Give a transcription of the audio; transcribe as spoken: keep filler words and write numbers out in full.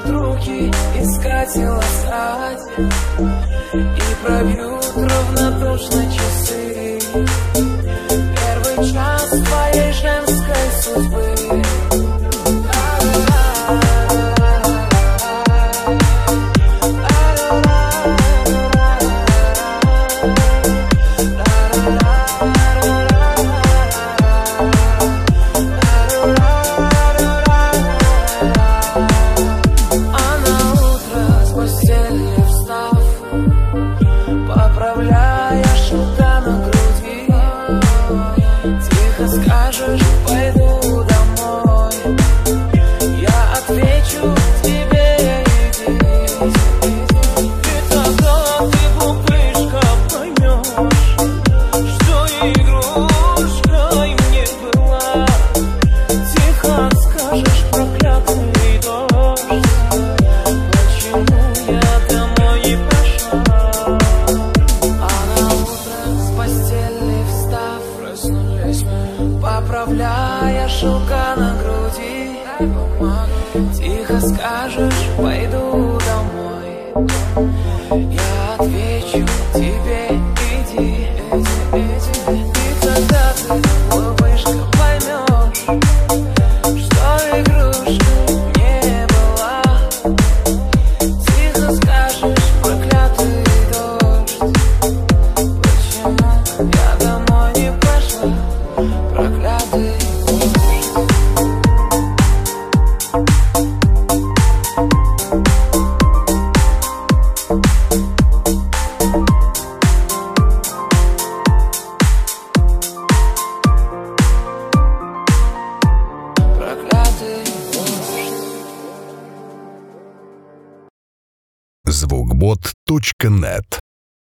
протянут руки искателя страсти и пробьют равнодушно часы. Первый час твоей женской судьбы. Скажешь, пойду домой, я отвечу тебе, иди. И тогда ты, глупышка, поймешь, что игрушкой мне была. Тихо скажешь, проклятый дождь, почему я домой не пошла. А на утро с постели встав, проснулись мы, поправляя шелка на груди. Тихо скажешь, пойду домой, я отвечу тебе, иди, иди, иди. И тогда ты, глупышка, поймешь, что игрушка не была. Тихо скажешь, проклятый дождь, почему я домой не пошла. Проклятый звукбот точка нет